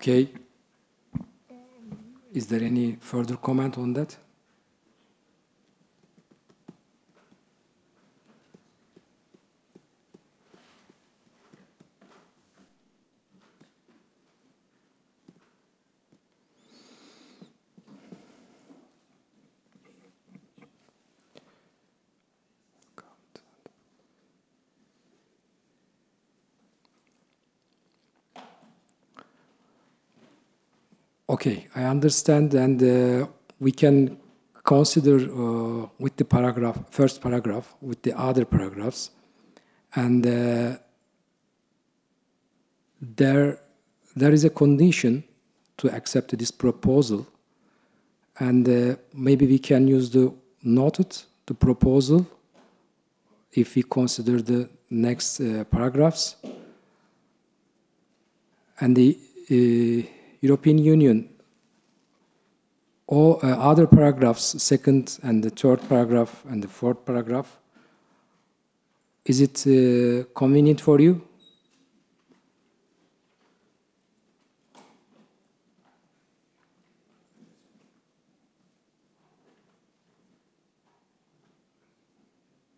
Okay. Is there any further comment on that? Okay, I understand, and we can consider with the paragraph, first paragraph, with the other paragraphs, and there is a condition to accept this proposal, and maybe we can use the noted, the proposal, if we consider the next paragraphs, and the European Union or other paragraphs, second and the third paragraph and the fourth paragraph. Is it convenient for you?